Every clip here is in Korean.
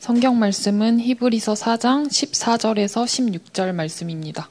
성경 말씀은 히브리서 4장 14절에서 16절 말씀입니다.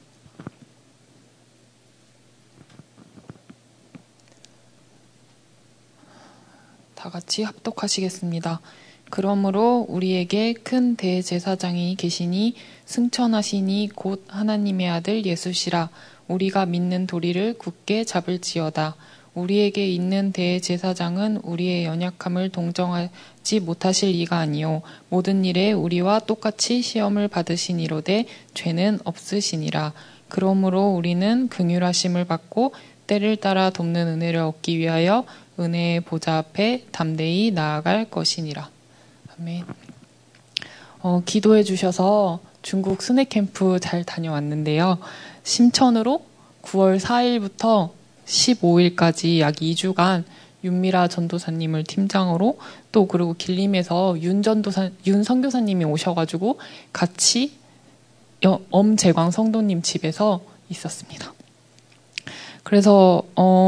다 같이 합독하시겠습니다. 그러므로 우리에게 큰 대제사장이 계시니 승천하시니 곧 하나님의 아들 예수시라. 우리가 믿는 도리를 굳게 잡을지어다. 우리에게 있는 대제사장은 우리의 연약함을 동정하지 못하실 이가 아니요 모든 일에 우리와 똑같이 시험을 받으시니로되 죄는 없으시니라. 그러므로 우리는 긍휼하심을 받고 때를 따라 돕는 은혜를 얻기 위하여 은혜의 보좌 앞에 담대히 나아갈 것이니라. 아멘. 기도해 주셔서 중국 스낵 캠프 잘 다녀왔는데요. 심천으로 9월 4일부터 15일까지 약 2주간 윤미라 전도사님을 팀장으로 또 그리고 길림에서 윤 선교사님이 오셔가지고 같이 엄재광 성도님 집에서 있었습니다. 그래서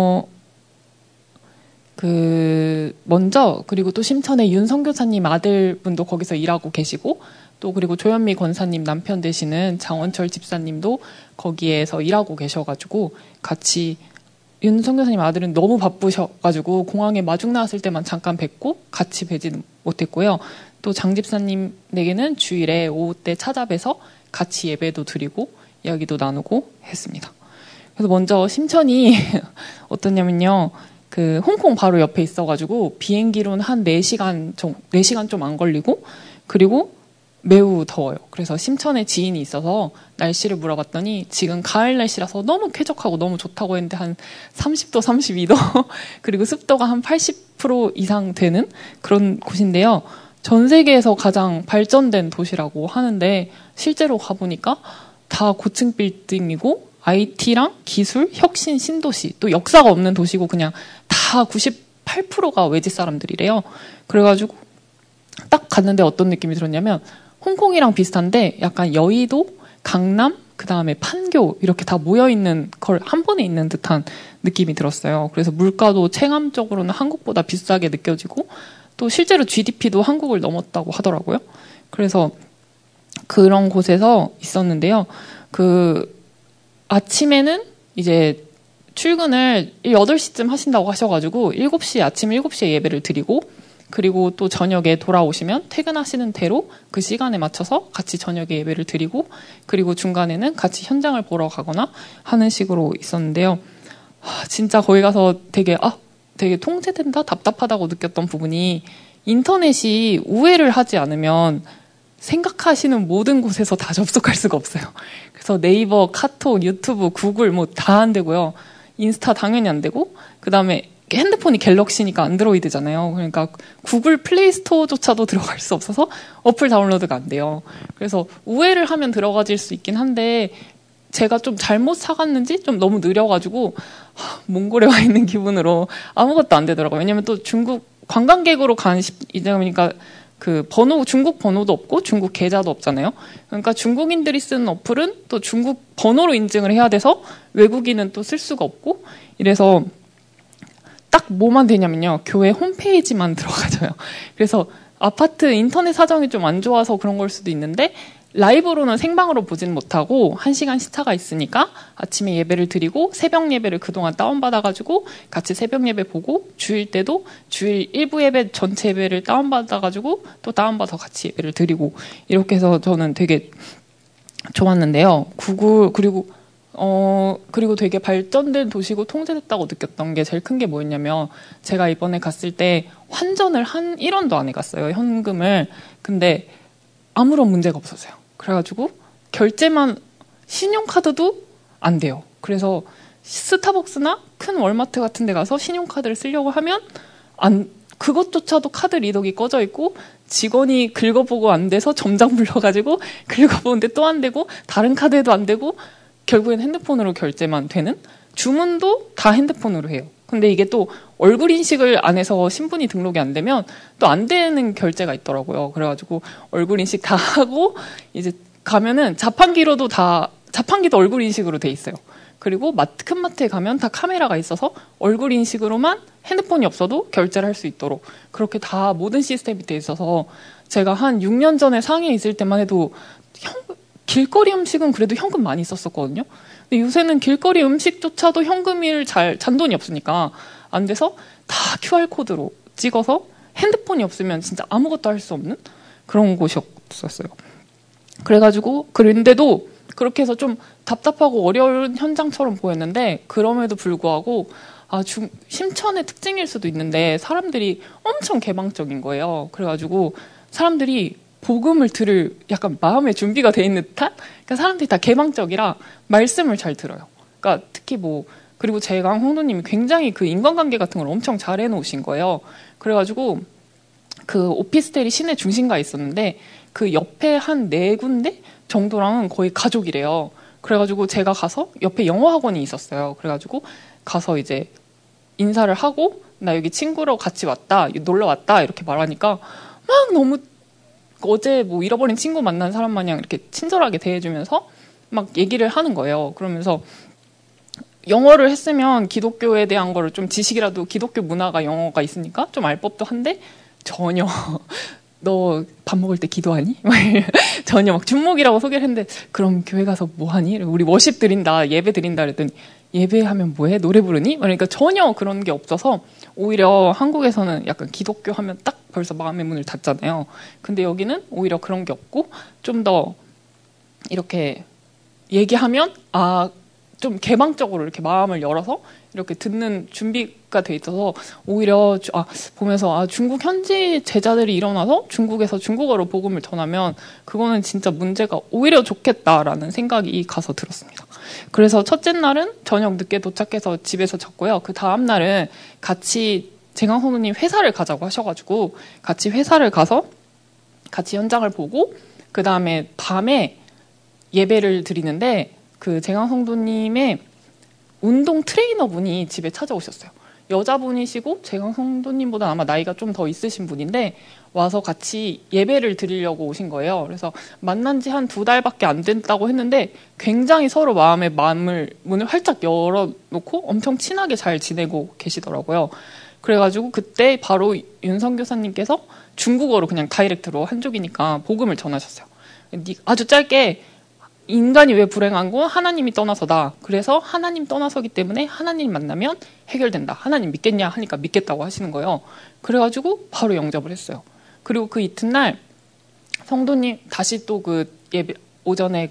먼저 그리고 또 심천에 윤 선교사님 아들분도 거기서 일하고 계시고 또 그리고 조현미 권사님 남편 되시는 장원철 집사님도 거기에서 일하고 계셔가지고 같이 윤 선교사님 아들은 너무 바쁘셔가지고 공항에 마중 나왔을 때만 잠깐 뵙고 같이 뵈지는 못했고요. 또 장 집사님에게는 주일에 오후 때 찾아뵈서 같이 예배도 드리고 이야기도 나누고 했습니다. 그래서 먼저 심천이 어떠냐면요. 홍콩 바로 옆에 있어가지고 비행기로는 한 4시간 좀 안 걸리고 그리고 매우 더워요. 그래서 심천에 지인이 있어서 날씨를 물어봤더니 지금 가을 날씨라서 너무 쾌적하고 너무 좋다고 했는데 한 30도, 32도 그리고 습도가 한 80% 이상 되는 그런 곳인데요. 전 세계에서 가장 발전된 도시라고 하는데 실제로 가보니까 다 고층 빌딩이고 IT랑 기술, 혁신, 신도시 또 역사가 없는 도시고 그냥 다 98%가 외지 사람들이래요. 그래가지고 딱 갔는데 어떤 느낌이 들었냐면 홍콩이랑 비슷한데 약간 여의도, 강남, 그 다음에 판교 이렇게 다 모여있는 걸 한 번에 있는 듯한 느낌이 들었어요. 그래서 물가도 체감적으로는 한국보다 비싸게 느껴지고 또 실제로 GDP도 한국을 넘었다고 하더라고요. 그래서 그런 곳에서 있었는데요. 아침에는 이제 출근을 8시쯤 하신다고 하셔가지고 아침 7시에 예배를 드리고 그리고 또 저녁에 돌아오시면 퇴근하시는 대로 그 시간에 맞춰서 같이 저녁에 예배를 드리고 그리고 중간에는 같이 현장을 보러 가거나 하는 식으로 있었는데요. 진짜 거기 가서 되게 통제된다? 답답하다고 느꼈던 부분이 인터넷이 우회를 하지 않으면 생각하시는 모든 곳에서 다 접속할 수가 없어요. 그래서 네이버, 카톡, 유튜브, 구글 뭐 다 안 되고요. 인스타 당연히 안 되고 그 다음에 핸드폰이 갤럭시니까 안드로이드잖아요. 그러니까 구글 플레이 스토어조차도 들어갈 수 없어서 어플 다운로드가 안 돼요. 그래서 우회를 하면 들어가질 수 있긴 한데 제가 좀 잘못 사갔는지 좀 너무 느려가지고 몽골에 와 있는 기분으로 아무것도 안 되더라고요. 왜냐면 또 중국 관광객으로 이다 보니까 중국 번호도 없고 중국 계좌도 없잖아요. 그러니까 중국인들이 쓰는 어플은 또 중국 번호로 인증을 해야 돼서 외국인은 또 쓸 수가 없고 이래서 딱 뭐만 되냐면요. 교회 홈페이지만 들어가져요. 그래서 아파트 인터넷 사정이 좀 안 좋아서 그런 걸 수도 있는데 라이브로는 생방으로 보지는 못하고 1시간 시차가 있으니까 아침에 예배를 드리고 새벽 예배를 그동안 다운받아가지고 같이 새벽 예배 보고 주일 때도 주일 일부 예배 전체 예배를 다운받아가지고 또 다운받아 같이 예배를 드리고 이렇게 해서 저는 되게 좋았는데요. 그리고 되게 발전된 도시고 통제됐다고 느꼈던 게 제일 큰 게 뭐였냐면 제가 이번에 갔을 때 환전을 한 1원도 안 해갔어요. 현금을. 근데 아무런 문제가 없었어요. 그래가지고 결제만 신용카드도 안 돼요. 그래서 스타벅스나 큰 월마트 같은 데 가서 신용카드를 쓰려고 하면 그것조차도 카드 리더기 꺼져 있고 직원이 긁어보고 안 돼서 점장 불러가지고 긁어보는데 또 안 되고 다른 카드에도 안 되고 결국엔 핸드폰으로 결제만 되는 주문도 다 핸드폰으로 해요. 근데 이게 또 얼굴 인식을 안 해서 신분이 등록이 안 되면 또 안 되는 결제가 있더라고요. 그래가지고 얼굴 인식 다 하고 이제 가면은 자판기도 얼굴 인식으로 돼 있어요. 그리고 큰 마트에 가면 다 카메라가 있어서 얼굴 인식으로만 핸드폰이 없어도 결제를 할 수 있도록 그렇게 다 모든 시스템이 돼 있어서 제가 한 6년 전에 상해에 있을 때만 해도 길거리 음식은 그래도 현금 많이 썼었거든요. 근데 요새는 길거리 음식조차도 현금을 잔돈이 없으니까 안 돼서 다 QR코드로 찍어서 핸드폰이 없으면 진짜 아무것도 할 수 없는 그런 곳이었어요. 그래가지고 그런데도 그렇게 해서 좀 답답하고 어려운 현장처럼 보였는데 그럼에도 불구하고 심천의 특징일 수도 있는데 사람들이 엄청 개방적인 거예요. 그래가지고 사람들이 복음을 들을 약간 마음의 준비가 돼 있는 듯한? 그러니까 사람들이 다 개방적이라 말씀을 잘 들어요. 그러니까 특히 그리고 제가 홍도님이 굉장히 그 인간관계 같은 걸 엄청 잘 해놓으신 거예요. 그래가지고 그 오피스텔이 시내 중심가에 있었는데 그 옆에 한 4군데 정도랑은 거의 가족이래요. 그래가지고 제가 가서 옆에 영어 학원이 있었어요. 그래가지고 가서 이제 인사를 하고 나 여기 친구랑 같이 왔다, 놀러 왔다 이렇게 말하니까 막 너무 어제 잃어버린 친구 만난 사람 마냥 이렇게 친절하게 대해주면서 막 얘기를 하는 거예요. 그러면서 영어를 했으면 기독교에 대한 거를 좀 지식이라도 기독교 문화가 영어가 있으니까 좀 알 법도 한데 전혀 너 밥 먹을 때 기도하니? 전혀 막 준목이라고 소개를 했는데 그럼 교회 가서 뭐 하니? 우리 워십 드린다, 예배 드린다 그랬더니 예배하면 뭐해? 노래 부르니? 그러니까 전혀 그런 게 없어서 오히려 한국에서는 약간 기독교 하면 딱 벌써 마음의 문을 닫잖아요. 근데 여기는 오히려 그런 게 없고 좀 더 이렇게 얘기하면 좀 개방적으로 이렇게 마음을 열어서 이렇게 듣는 준비가 돼 있어서 오히려 보면서 중국 현지 제자들이 일어나서 중국에서 중국어로 복음을 전하면 그거는 진짜 문제가 오히려 좋겠다라는 생각이 가서 들었습니다. 그래서 첫째 날은 저녁 늦게 도착해서 집에서 잤고요. 그 다음 날은 같이 재강 선우님 회사를 가자고 하셔가지고 같이 회사를 가서 같이 현장을 보고 그 다음에 밤에 예배를 드리는데 그 재강 성도님의 운동 트레이너 분이 집에 찾아오셨어요. 여자분이시고 재강 성도님보다 아마 나이가 좀 더 있으신 분인데 와서 같이 예배를 드리려고 오신 거예요. 그래서 만난 지 한 2달밖에 안 됐다고 했는데 굉장히 서로 마음의 문을 활짝 열어놓고 엄청 친하게 잘 지내고 계시더라고요. 그래가지고 그때 바로 윤성 교사님께서 중국어로 그냥 다이렉트로 한족이니까 복음을 전하셨어요. 아주 짧게 인간이 왜 불행한 건 하나님이 떠나서다. 그래서 하나님 떠나서기 때문에 하나님 만나면 해결된다. 하나님 믿겠냐 하니까 믿겠다고 하시는 거예요. 그래가지고 바로 영접을 했어요. 그리고 그 이튿날 성도님 다시 또 그 예배 오전에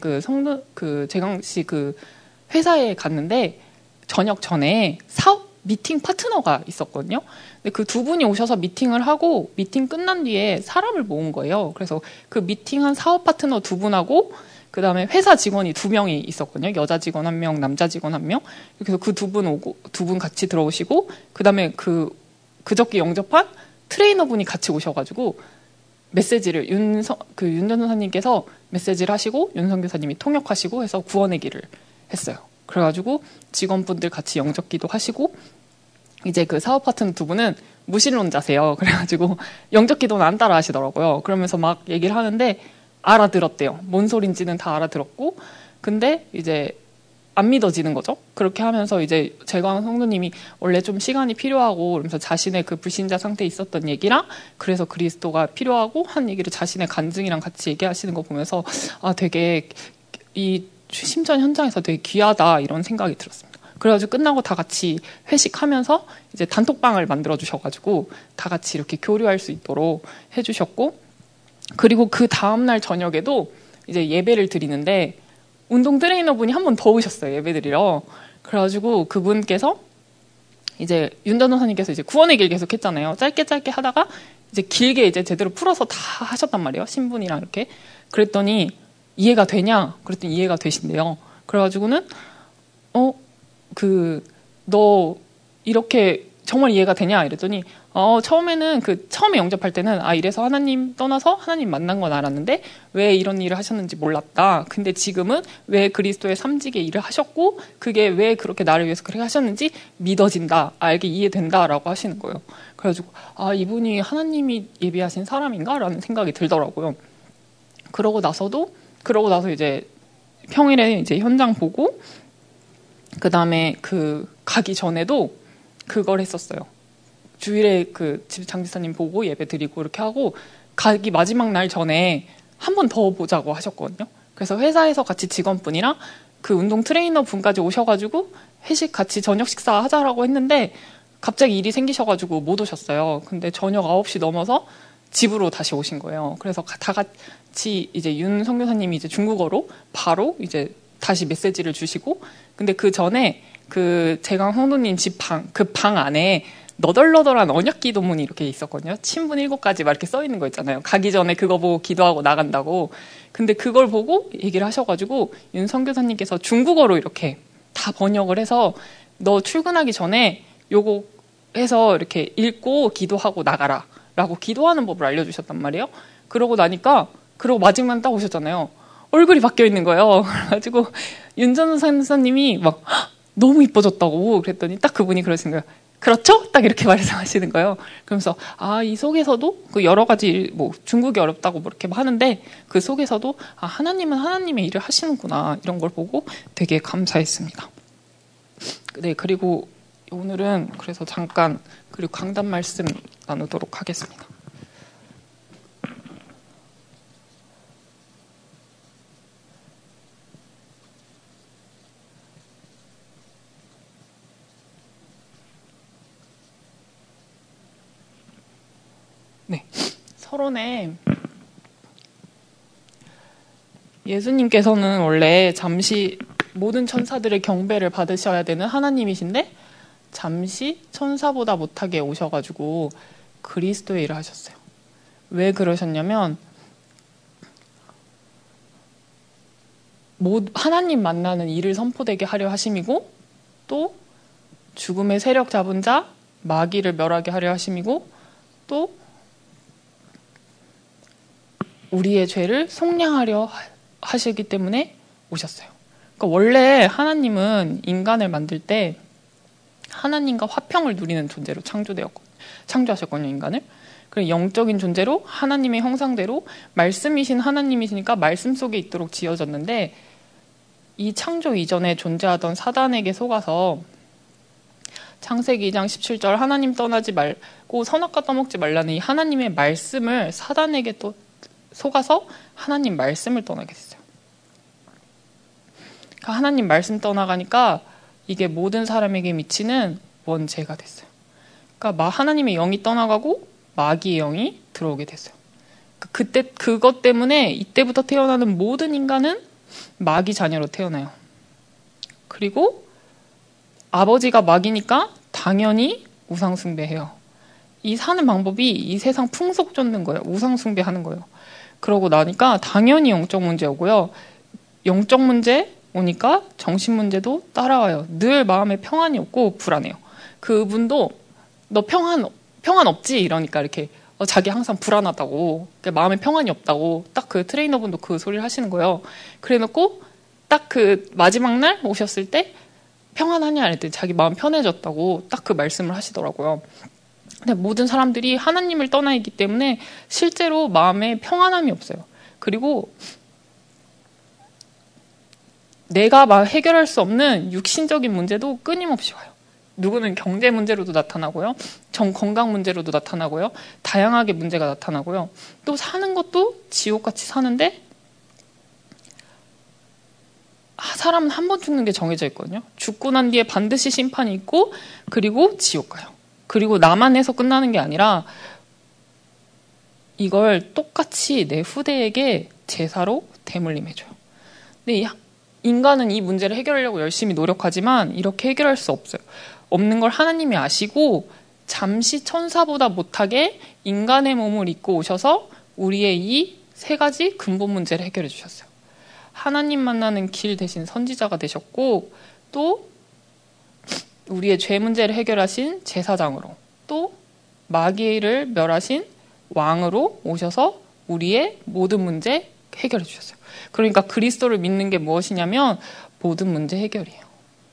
재강 씨 그 회사에 갔는데 저녁 전에 사업 미팅 파트너가 있었거든요. 근데 그 2분이 오셔서 미팅을 하고 미팅 끝난 뒤에 사람을 모은 거예요. 그래서 그 미팅한 사업 파트너 2분하고 그 다음에 회사 직원이 2명이 있었거든요. 여자 직원 1명, 남자 직원 1명. 그래서 그 2분 같이 들어오시고, 그 다음에 그저께 영접한 트레이너분이 같이 오셔가지고, 메시지를, 윤 전도사님께서 메시지를 하시고, 윤성 교사님이 통역하시고 해서 구원의 길을 했어요. 그래가지고 직원분들 같이 영접기도 하시고, 이제 그 사업 파트너 2분은 무신론자세요. 그래가지고 영접기도는 안 따라 하시더라고요. 그러면서 막 얘기를 하는데, 알아들었대요. 뭔 소린지는 다 알아들었고, 근데 이제 안 믿어지는 거죠. 그렇게 하면서 이제 재강 성도님이 원래 좀 시간이 필요하고 그러면서 자신의 그 불신자 상태에 있었던 얘기랑 그래서 그리스도가 필요하고 한 얘기를 자신의 간증이랑 같이 얘기하시는 거 보면서 되게 이 심전 현장에서 되게 귀하다 이런 생각이 들었습니다. 그래가지고 끝나고 다 같이 회식하면서 이제 단톡방을 만들어 주셔가지고 다 같이 이렇게 교류할 수 있도록 해주셨고, 그리고 그 다음날 저녁에도 이제 예배를 드리는데 운동 트레이너 분이 한 번 더 오셨어요. 예배 드리러. 그래가지고 그분께서 이제 윤 전도사님께서 이제 구원의 길 계속 했잖아요. 짧게 하다가 이제 길게 이제 제대로 풀어서 다 하셨단 말이에요. 신분이랑 이렇게. 그랬더니 이해가 되냐? 그랬더니 이해가 되신대요. 그래가지고는 너 이렇게 정말 이해가 되냐? 이랬더니 처음에는 처음에 영접할 때는 이래서 하나님 떠나서 하나님 만난 건 알았는데 왜 이런 일을 하셨는지 몰랐다. 근데 지금은 왜 그리스도의 삼직의 일을 하셨고 그게 왜 그렇게 나를 위해서 그렇게 하셨는지 믿어진다. 알게 이해된다라고 하시는 거예요. 그래가지고 이분이 하나님이 예비하신 사람인가라는 생각이 들더라고요. 그러고 나서 이제 평일에 이제 현장 보고 그 다음에 가기 전에도 그걸 했었어요. 주일에 집 장지사님 보고 예배 드리고 이렇게 하고 가기 마지막 날 전에 한 번 더 보자고 하셨거든요. 그래서 회사에서 같이 직원분이랑 그 운동 트레이너 분까지 오셔가지고 회식 같이 저녁 식사 하자라고 했는데 갑자기 일이 생기셔가지고 못 오셨어요. 근데 저녁 9시 넘어서 집으로 다시 오신 거예요. 그래서 다 같이 이제 윤 선교사님이 이제 중국어로 바로 이제 다시 메시지를 주시고, 근데 그 전에 그 재강 성도님 집 그 방 안에 너덜너덜한 언약 기도문이 이렇게 있었거든요. 친분 7가지 막 이렇게 써 있는 거 있잖아요. 가기 전에 그거 보고 기도하고 나간다고. 근데 그걸 보고 얘기를 하셔가지고 윤 선교사님께서 중국어로 이렇게 다 번역을 해서 너 출근하기 전에 요거 해서 이렇게 읽고 기도하고 나가라 라고 기도하는 법을 알려주셨단 말이에요. 그러고 나니까 그러고 마지막에 딱 오셨잖아요. 얼굴이 바뀌어 있는 거예요. 그래가지고 윤전 선생님이 막 너무 이뻐졌다고 그랬더니 딱 그분이 그러신 거예요. 그렇죠? 딱 이렇게 말씀하시는 거예요. 그러면서 이 속에서도 그 여러 가지 뭐 중국이 어렵다고 뭐 이렇게 하는데 그 속에서도 하나님은 하나님의 일을 하시는구나 이런 걸 보고 되게 감사했습니다. 네, 그리고 오늘은 그래서 잠깐 그리고 강단 말씀 나누도록 하겠습니다. 네, 서론에 예수님께서는 원래 잠시 모든 천사들의 경배를 받으셔야 되는 하나님이신데 잠시 천사보다 못하게 오셔가지고 그리스도의 일을 하셨어요. 왜 그러셨냐면 하나님 만나는 일을 선포되게 하려 하심이고 또 죽음의 세력 잡은 자 마귀를 멸하게 하려 하심이고 또 우리의 죄를 속량하려 하시기 때문에 오셨어요. 그러니까 원래 하나님은 인간을 만들 때 하나님과 화평을 누리는 존재로 창조하셨거든요, 인간을. 그래서 영적인 존재로 하나님의 형상대로 말씀이신 하나님이시니까 말씀 속에 있도록 지어졌는데 이 창조 이전에 존재하던 사단에게 속아서 창세기 2장 17절 하나님 떠나지 말고 선악과 떠먹지 말라는 이 하나님의 말씀을 사단에게 또 속아서 하나님 말씀을 떠나게 됐어요. 그러니까 하나님 말씀 떠나가니까 이게 모든 사람에게 미치는 원죄가 됐어요. 그러니까 하나님의 영이 떠나가고 마귀의 영이 들어오게 됐어요. 그때 그것 때문에 이때부터 태어나는 모든 인간은 마귀 자녀로 태어나요. 그리고 아버지가 마귀니까 당연히 우상숭배해요. 이 사는 방법이 이 세상 풍속 쫓는 거예요. 우상숭배하는 거예요. 그러고 나니까 당연히 영적 문제 오고요. 영적 문제 오니까 정신 문제도 따라와요. 늘 마음에 평안이 없고 불안해요. 그분도 너 평안 없지? 이러니까 이렇게 자기 항상 불안하다고 마음에 평안이 없다고 딱 그 트레이너분도 그 소리를 하시는 거예요. 그래놓고 딱 그 마지막 날 오셨을 때 평안하냐 했더니 자기 마음 편해졌다고 딱 그 말씀을 하시더라고요. 근데 모든 사람들이 하나님을 떠나 있기 때문에 실제로 마음에 평안함이 없어요. 그리고 내가 해결할 수 없는 육신적인 문제도 끊임없이 와요. 누구는 경제 문제로도 나타나고요. 건강 문제로도 나타나고요. 다양하게 문제가 나타나고요. 또 사는 것도 지옥같이 사는데 사람은 한 번 죽는 게 정해져 있거든요. 죽고 난 뒤에 반드시 심판이 있고 그리고 지옥 가요. 그리고 나만 해서 끝나는 게 아니라 이걸 똑같이 내 후대에게 제사로 대물림해줘요. 근데 인간은 이 문제를 해결하려고 열심히 노력하지만 이렇게 해결할 수 없어요. 없는 걸 하나님이 아시고 잠시 천사보다 못하게 인간의 몸을 입고 오셔서 우리의 이 3가지 근본 문제를 해결해 주셨어요. 하나님 만나는 길 대신 선지자가 되셨고 또 우리의 죄 문제를 해결하신 제사장으로 또 마귀를 멸하신 왕으로 오셔서 우리의 모든 문제 해결해 주셨어요. 그러니까 그리스도를 믿는 게 무엇이냐면 모든 문제 해결이에요.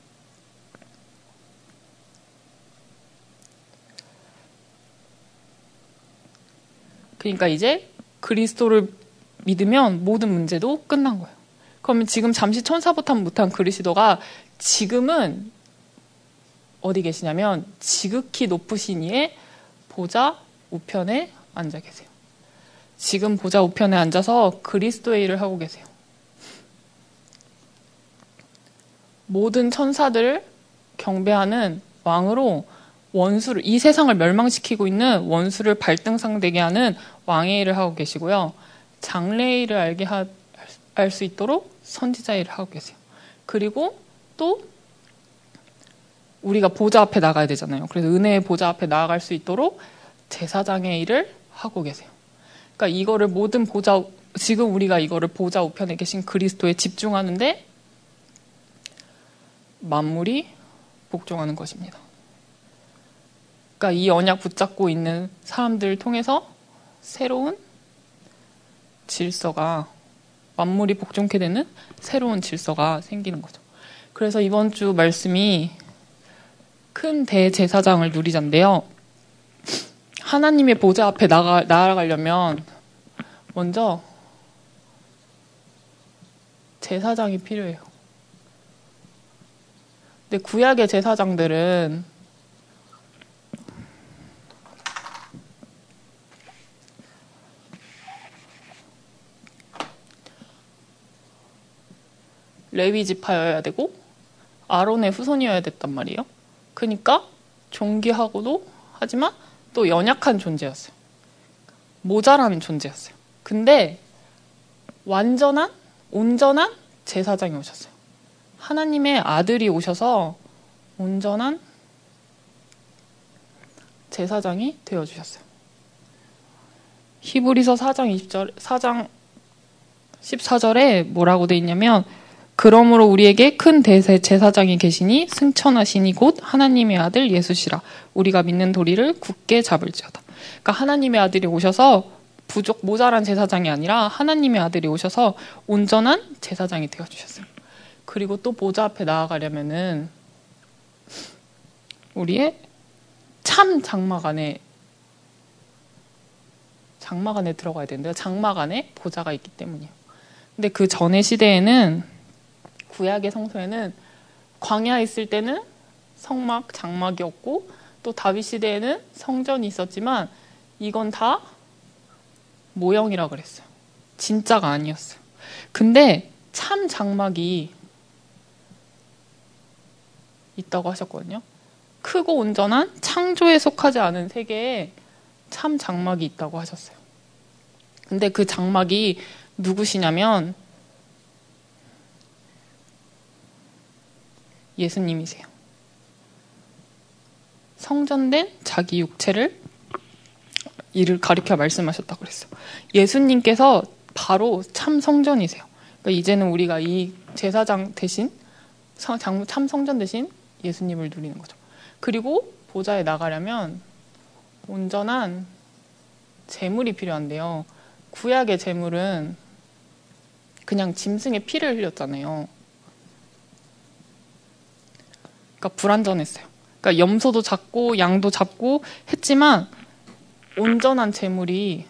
그러니까 이제 그리스도를 믿으면 모든 문제도 끝난 거예요. 그러면 지금 잠시 천사보다 못한 그리스도가 지금은 어디 계시냐면 지극히 높으신 이의 보좌 우편에 앉아 계세요. 지금 보좌 우편에 앉아서 그리스도의 일을 하고 계세요. 모든 천사들을 경배하는 왕으로 원수를, 이 세상을 멸망시키고 있는 원수를 발등상되게 하는 왕의 일을 하고 계시고요. 장래의 일을 알 수 있도록 선지자의 일을 하고 계세요. 그리고 또 우리가 보좌 앞에 나가야 되잖아요. 그래서 은혜의 보좌 앞에 나아갈 수 있도록 제사장의 일을 하고 계세요. 그러니까 이거를 모든 지금 우리가 이거를 보좌 우편에 계신 그리스도에 집중하는데 만물이 복종하는 것입니다. 그러니까 이 언약 붙잡고 있는 사람들을 통해서 새로운 질서가, 만물이 복종케 되는 새로운 질서가 생기는 거죠. 그래서 이번 주 말씀이 큰 대제사장을 누리자인데요. 하나님의 보좌 앞에 나아가려면 먼저 제사장이 필요해요. 근데 구약의 제사장들은 레위 지파여야 되고 아론의 후손이어야 됐단 말이에요. 그러니까 존귀하고도 하지만 또 연약한 존재였어요. 모자란 존재였어요. 근데 온전한 제사장이 오셨어요. 하나님의 아들이 오셔서 온전한 제사장이 되어주셨어요. 히브리서 4장 14절에 뭐라고 돼 있냐면, 그러므로 우리에게 큰 제사장이 계시니 승천하시니 곧 하나님의 아들 예수시라. 우리가 믿는 도리를 굳게 잡을지어다. 그러니까 하나님의 아들이 오셔서 모자란 제사장이 아니라 하나님의 아들이 오셔서 온전한 제사장이 되어주셨어요. 그리고 또 보좌 앞에 나아가려면은 우리의 참 장막 안에 들어가야 되는데요. 장막 안에 보좌가 있기 때문이에요. 근데 그 전의 시대에는, 구약의 성소에는 광야에 있을 때는 성막, 장막이었고, 또 다윗 시대에는 성전이 있었지만 이건 다 모형이라 그랬어요. 진짜가 아니었어요. 근데 참 장막이 있다고 하셨거든요. 크고 온전한 창조에 속하지 않은 세계에 참 장막이 있다고 하셨어요. 근데 그 장막이 누구시냐면 예수님이세요. 성전된 자기 육체를 이를 가리켜 말씀하셨다고 그랬어요. 예수님께서 바로 참 성전이세요. 그러니까 이제는 우리가 이 제사장 대신, 참 성전 대신 예수님을 누리는 거죠. 그리고 보좌에 나가려면 온전한 제물이 필요한데요. 구약의 제물은 그냥 짐승의 피를 흘렸잖아요. 그러니까 불완전했어요. 그러니까 염소도 잡고 양도 잡고 했지만 온전한 제물이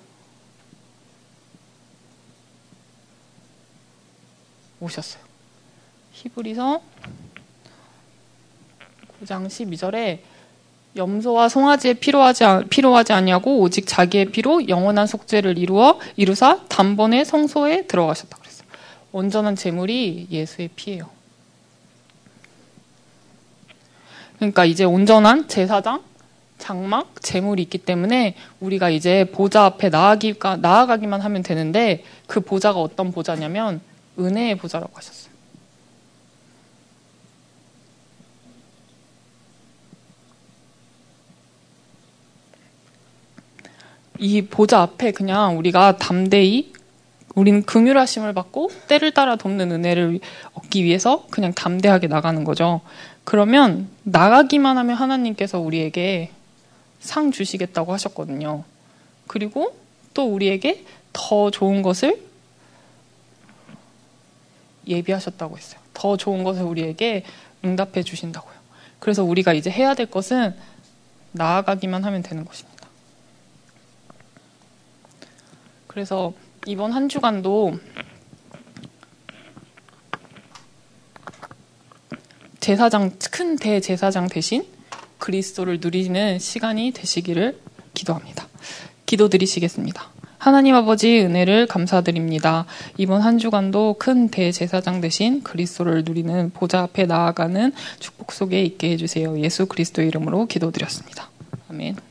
오셨어요. 히브리서 9장 12절에 염소와 송아지의 필요하지 아니하고 오직 자기의 피로 영원한 속죄를 이루사 단번에 성소에 들어가셨다고 그랬어요. 온전한 제물이 예수의 피예요. 그러니까 이제 온전한 제사장, 장막, 제물이 있기 때문에 우리가 이제 보좌 앞에 나아가기만 하면 되는데, 그 보좌가 어떤 보좌냐면 은혜의 보좌라고 하셨어요. 이 보좌 앞에 그냥 우리가 담대히, 우리는 긍휼하심을 받고 때를 따라 돕는 은혜를 얻기 위해서 그냥 담대하게 나가는 거죠. 그러면 나가기만 하면 하나님께서 우리에게 상 주시겠다고 하셨거든요. 그리고 또 우리에게 더 좋은 것을 예비하셨다고 했어요. 더 좋은 것을 우리에게 응답해 주신다고요. 그래서 우리가 이제 해야 될 것은 나아가기만 하면 되는 것입니다. 그래서 이번 한 주간도 큰 대제사장 대신 그리스도를 누리는 시간이 되시기를 기도합니다. 기도드리시겠습니다. 하나님 아버지 은혜를 감사드립니다. 이번 한 주간도 큰 대제사장 되신 그리스도를 누리는 보좌 앞에 나아가는 축복 속에 있게 해주세요. 예수 그리스도의 이름으로 기도드렸습니다. 아멘.